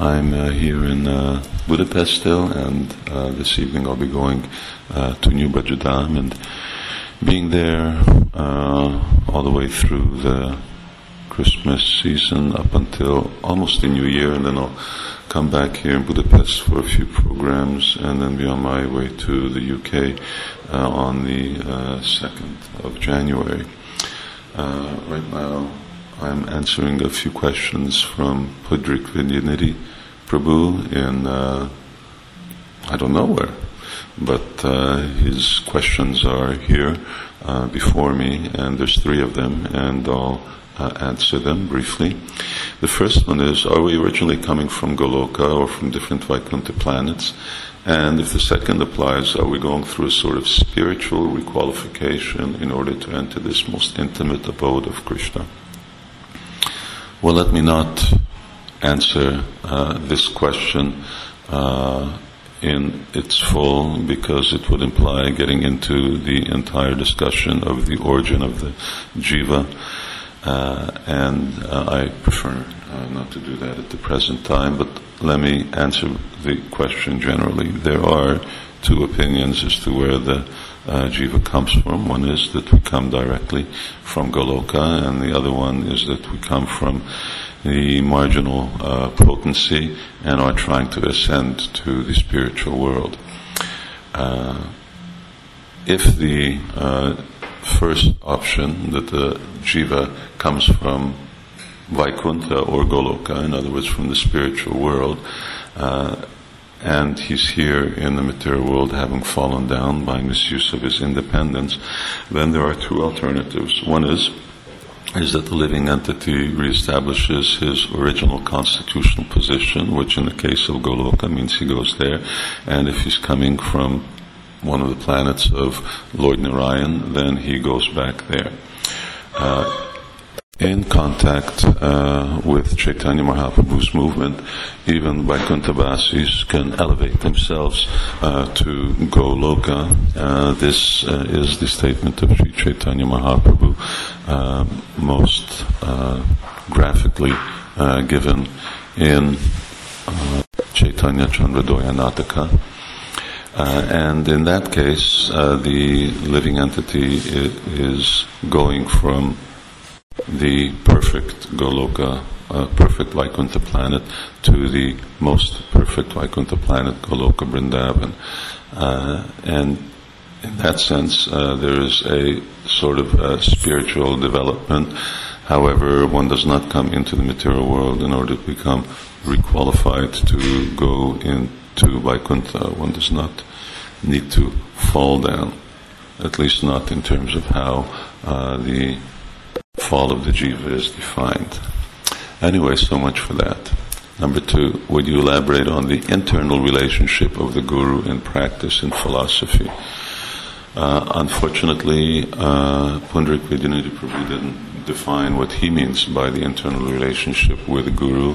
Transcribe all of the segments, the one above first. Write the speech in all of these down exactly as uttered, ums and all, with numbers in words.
I'm uh, here in uh, Budapest still, and uh, this evening I'll be going uh, to New Bajadam and being there uh, all the way through the Christmas season up until almost the New Year, and then I'll come back here in Budapest for a few programs and then be on my way to the U K uh, on the uh, second of January. Uh, right now I'm answering a few questions from Pudrik Vidyanidhi Prabhu in uh, I don't know where, but uh, his questions are here uh, before me, and there's three of them, and I'll uh, answer them briefly. The first one is, are we originally coming from Goloka or from different Vaikuntha planets? And if the second applies, are we going through a sort of spiritual requalification in order to enter this most intimate abode of Krishna? Well, let me not answer uh, this question uh, in its full, because it would imply getting into the entire discussion of the origin of the jiva, uh, and uh, I prefer uh, not to do that at the present time, but let me answer the question generally. There are two opinions as to where the uh, jiva comes from. One is that we come directly from Goloka, and the other one is that we come from the marginal uh, potency and are trying to ascend to the spiritual world. Uh, if the uh, first option, that the jiva comes from Vaikuntha or Goloka, in other words from the spiritual world, uh, and he's here in the material world having fallen down by misuse of his independence, then there are two alternatives. One is is that the living entity reestablishes his original constitutional position, which in the case of Goloka means he goes there, and if he's coming from one of the planets of Lord Narayan, then he goes back there. Uh, in contact uh, with Chaitanya Mahaprabhu's movement, even Vaikuntha-vasis can elevate themselves uh, to Goloka. Uh, this uh, is the statement of Sri Chaitanya Mahaprabhu, uh, most uh, graphically uh, given in uh, Chaitanya Chandradoya Nataka. Uh, and in that case, uh, the living entity is going from the perfect Goloka, uh, perfect Vaikuntha planet, to the most perfect Vaikuntha planet, Goloka Vrindavan. Uh, and in that sense, uh, there is a sort of uh, spiritual development. However, one does not come into the material world in order to become requalified to go into Vaikuntha. One does not need to fall down, at least not in terms of how uh, the fall of the jiva is defined. Anyway, so much for that. Number two, would you elaborate on the internal relationship of the guru in practice and philosophy? Uh, unfortunately, uh, Pundrik Vidyanidhi Prabhu didn't define what he means by the internal relationship with the guru,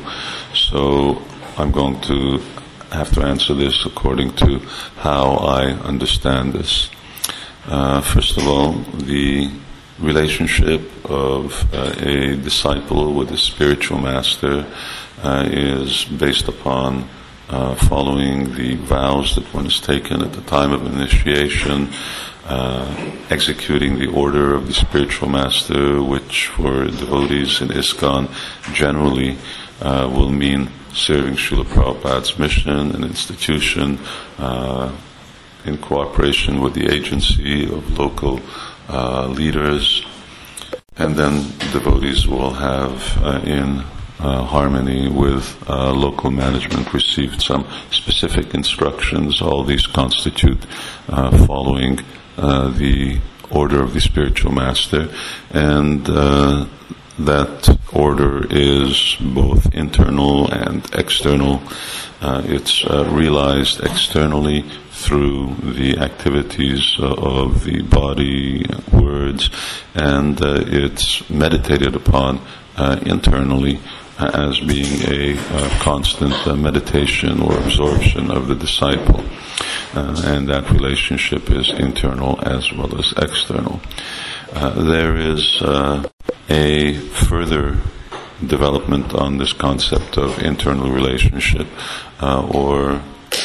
so I'm going to have to answer this according to how I understand this. Uh, first of all, the relationship of uh, a disciple with a spiritual master uh, is based upon uh, following the vows that one has taken at the time of initiation, uh, executing the order of the spiritual master, which for devotees in ISKCON generally uh, will mean serving Srila Prabhupada's mission and institution uh, in cooperation with the agency of local Uh, leaders, and then devotees will have uh, in uh, harmony with uh, local management received some specific instructions. All these constitute uh, following uh, the order of the spiritual master, and uh, that order is both internal and external. Uh, it's uh, realized externally through the activities uh, of the body, words, and uh, it's meditated upon uh, internally uh, as being a uh, constant uh, meditation or absorption of the disciple. Uh, and that relationship is internal as well as external. Uh, there is uh, a further development on this concept of internal relationship, uh, or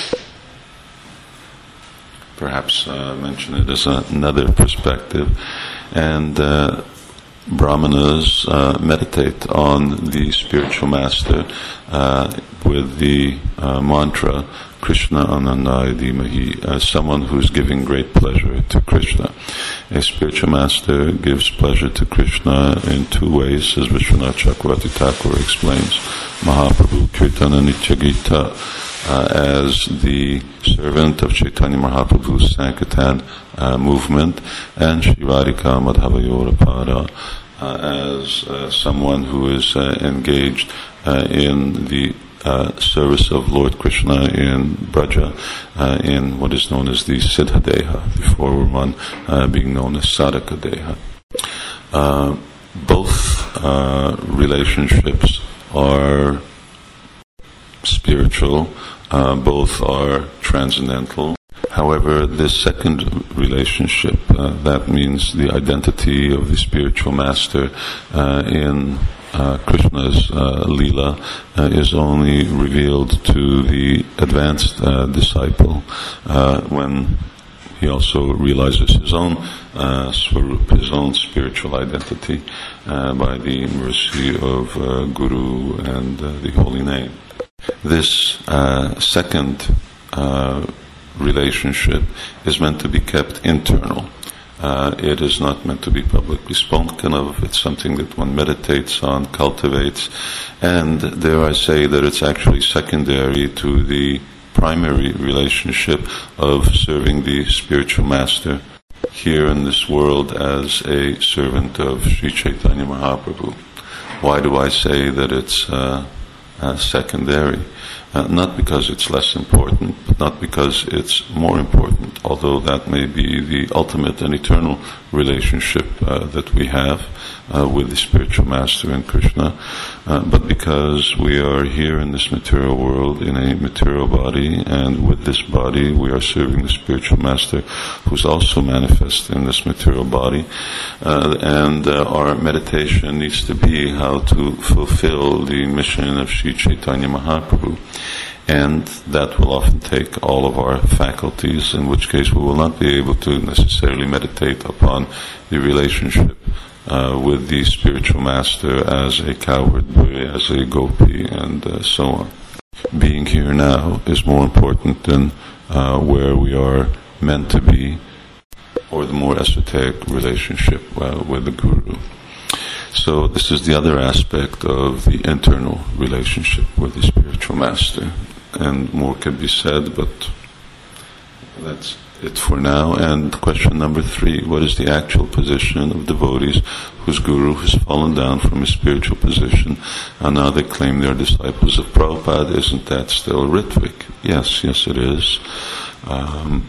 perhaps uh, mention it as a, another perspective. And uh, Brahmanas uh, meditate on the spiritual master uh, with the uh, mantra Krishna Anandaya Dhimahi, as someone who is giving great pleasure to Krishna. A spiritual master gives pleasure to Krishna in two ways, as Vishwanath Chakravarti Thakur explains. Mahaprabhu Kirtana Nitya Gita, uh, as the servant of Chaitanya Mahaprabhu's Sankirtan uh, movement, and Shivarika Madhavayorapada, uh, as uh, someone who is uh, engaged uh, in the Uh, service of Lord Krishna in Braja, uh, in what is known as the Siddha Deha, the former one uh, being known as Sadhaka Deha. Uh, both uh, relationships are spiritual, uh, both are transcendental. However, this second relationship, uh, that means the identity of the spiritual master uh, in Uh, Krishna's uh, Leela uh, is only revealed to the advanced uh, disciple uh, when he also realizes his own uh, swarup, his own spiritual identity uh, by the mercy of uh, Guru and uh, the holy name. This uh, second uh, relationship is meant to be kept internal. Uh, it is not meant to be publicly spoken of. It's something that one meditates on, cultivates, and dare I say that it's actually secondary to the primary relationship of serving the spiritual master here in this world as a servant of Sri Chaitanya Mahaprabhu. Why do I say that it's uh, uh, secondary? Uh, not because it's less important, but not because it's more important, although that may be the ultimate and eternal relationship uh, that we have uh, with the spiritual master and Krishna, uh, but because we are here in this material world in a material body, and with this body we are serving the spiritual master who's also manifest in this material body, uh, and uh, our meditation needs to be how to fulfill the mission of Sri Chaitanya Mahaprabhu. And that will often take all of our faculties, in which case we will not be able to necessarily meditate upon the relationship uh, with the spiritual master as a cowherd boy, as a gopi, and uh, so on. Being here now is more important than uh, where we are meant to be, or the more esoteric relationship uh, with the Guru. So this is the other aspect of the internal relationship with the spiritual master. And more can be said, but that's it for now. And question number three, what is the actual position of devotees whose guru has fallen down from his spiritual position and now they claim they're disciples of Prabhupada? Isn't that still Ritvik? Yes, yes it is. Um,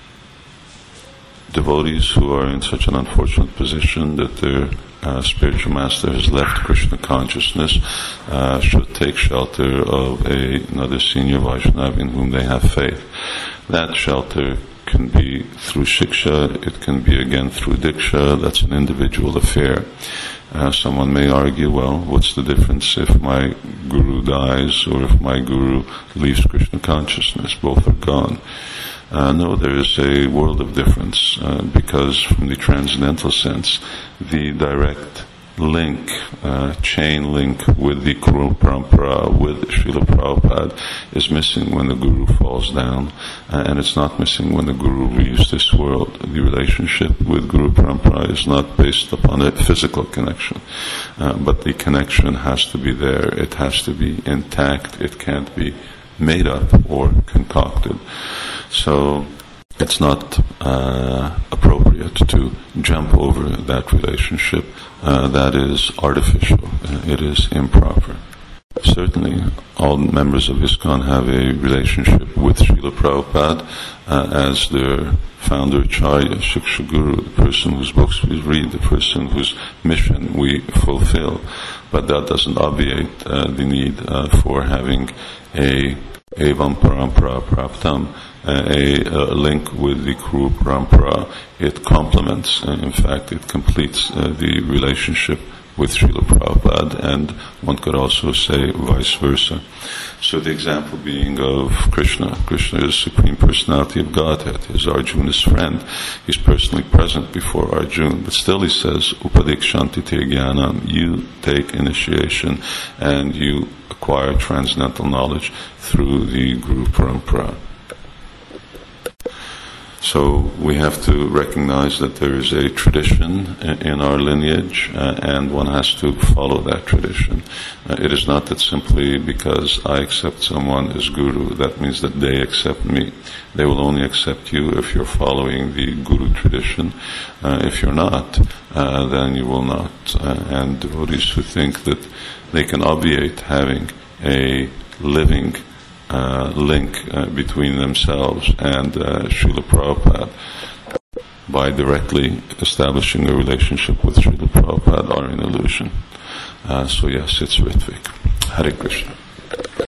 devotees who are in such an unfortunate position that their Uh, spiritual master has left Krishna consciousness uh, should take shelter of a, another senior Vaishnava in whom they have faith. That shelter can be through shiksha, it can be again through diksha. That's an individual affair. Uh, someone may argue, well, what's the difference if my guru dies or if my guru leaves Krishna consciousness? Both are gone. Uh, no, there is a world of difference, uh, because from the transcendental sense, the direct link, uh, chain link with the Guru Parampara, with Srila Prabhupada, is missing when the Guru falls down, uh, and it's not missing when the Guru leaves this world. The relationship with Guru Parampara is not based upon a physical connection, uh, but the connection has to be there, it has to be intact, it can't be made up or concocted. So it's not uh, appropriate to jump over that relationship. Uh, that is artificial. Uh, it is improper. Certainly, all members of ISKCON have a relationship with Srila Prabhupada uh, as their founder, Acharya, Shiksha Guru, the person whose books we read, the person whose mission we fulfill. But that doesn't obviate uh, the need uh, for having a evam parampara praptam, a, a link with the Guru Parampara. It complements, uh, in fact, it completes uh, the relationship with Srila Prabhupada, and one could also say vice versa. So the example being of Krishna. Krishna is Supreme Personality of Godhead. He is Arjuna's friend. He's personally present before Arjuna. But still he says, Upadekshanti te jnanam, you take initiation and you acquire transcendental knowledge through the Guru Parampara. So we have to recognize that there is a tradition in our lineage, uh, and one has to follow that tradition. Uh, it is not that simply because I accept someone as guru, that means that they accept me. They will only accept you if you're following the guru tradition. Uh, if you're not, uh, then you will not. Uh, and devotees who think that they can obviate having a living Uh, link uh, between themselves and uh, Srila Prabhupada by directly establishing a relationship with Srila Prabhupada are an illusion. Uh, so yes, it's Ritvik. Hare Krishna.